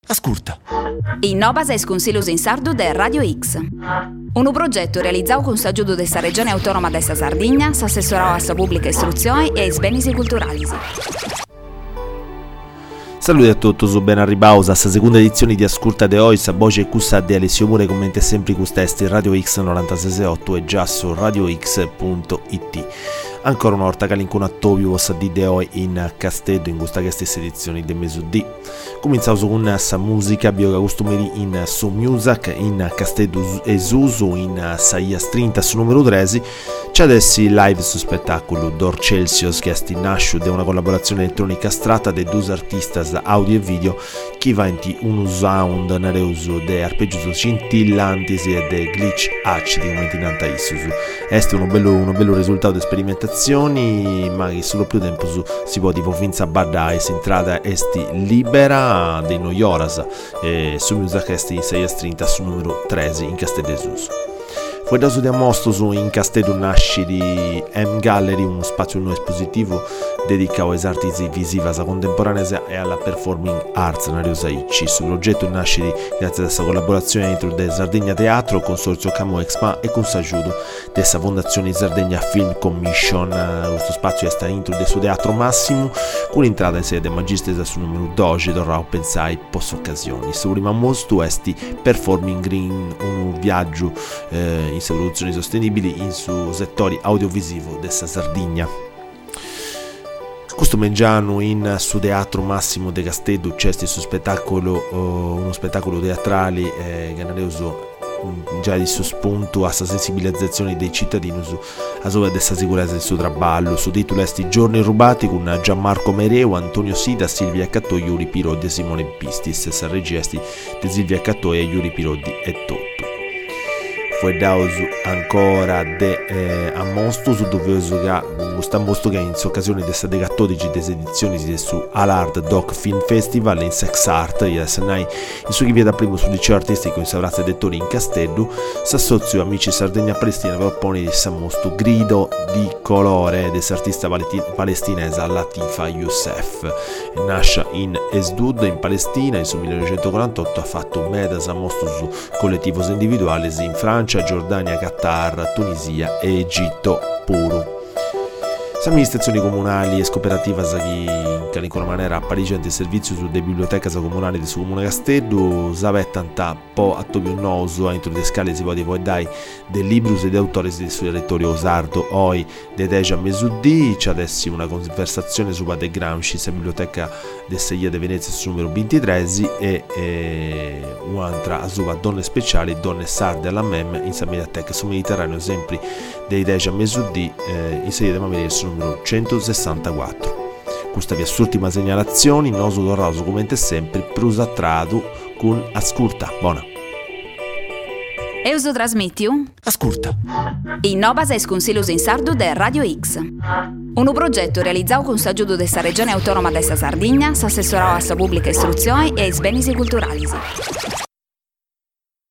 Ascolta. Innovas es Consiglios in Sardu de Radio X. Un progetto realizzato con s'aggiudo della Regione Autonoma della Sardegna, s'assessorò alla pubblica istruzione e ai beni culturali. Saluti a tutti, ben arribaus a seconda edizione di Ascolta de Ois, a voce e cussa de Alessio Mure, commenti sempre con testi Radio X 968 e già su radiox.it. Ancora una volta calincun attovio vostra di de oi in Castedo in questa stessa edizione del mesudì. Cominciamo con sa musica bioga costumeri in su music in Castedo e Suso in Saias 30 su numero 13. C'è adesso live su spettacolo Dor Celsius che è nasce da una collaborazione elettronica astratta dei due artisti audio e video che vanti un sound nereuso de arpeggio scintillanti e de glitch acidi come tinanta Isuzu. Este uno bello risultato di sperimentazioni, ma che solo più tempo si può tipo finza badai si entrata esti libera dei noioras su musica esti 6:30 su numero 13 in Castedesus. Fu da di Amostoso in Castedo nasce di M Gallery, uno spazio non espositivo dedicato alle arti visive contemporanee e alla performing arts Nariosaicci. Sul progetto nasce grazie a questa collaborazione entro del Sardegna Teatro, Consorzio Camo Expa e con s'aiuto della Fondazione Sardegna Film Commission. Questo spazio è stato intro del suo teatro massimo con l'entrata in sede magistresa sul numero 12 dovrà pensare post occasioni. Su prima mostro esti performing green un viaggio in soluzioni sostenibili in su settori audiovisivo della Sardegna. Questo mengiano in su teatro massimo de Castedo c'è su spettacolo uno spettacolo teatrale che nereuso già di suo spunto a sensibilizzazione dei cittadini a sopra della sicurezza del suo traballo. Su titolo esti Giorni rubati con Gianmarco Mereu, Antonio Sida, Silvia Cattò, Iuri Pirodi e Simone Pistis. Sa regesti di Silvia Cattò e Iuri Pirodi e tutto. Fu dauso ancora de Amostoso dove sta mostro che in occasione delle 14 edizioni su Alard Doc Film Festival in Sex Art e Senai in su chi via da primo su liceo artistico in Savrazza Dettori in Castello s'assozio Amici Sardegna Palestina propone di Samosto grido di colore dell'artista palestinese Latifa Youssef. Nasce in Esdud in Palestina in su 1948 ha fatto meda Samosto su collettivos individuali in Francia, Giordania, Qatar, Tunisia e Egitto puro. Le amministrazioni comunali e cooperative che in qualche maniera appariscono il servizio sulle biblioteche comunali del suo comune Castello sapettano un po' a tobio noso entro le scale si può dare dei libri e di autori del suo territorio sardo oi de deja mesudì c'è adesso una conversazione su De Gramsci la biblioteca del Seia de Venezia su numero 23 e un'altra su donne speciali donne sarde alla mem in sa mediateca su Mediterraneo sempre dei deja mesudì in Seia de Mameria su numero 164. Questa via ultima segnalazione noso dorraso come sempre prusatrato con ascolta buona. Euso trasmettiu? Ascolta. Innovas es Consiglios in Sardu de Radio X. Un progetto realizzato con s'aggiudo della Regione Autonoma della Sardegna, s'assessorò alla pubblica istruzione e ai beni culturali.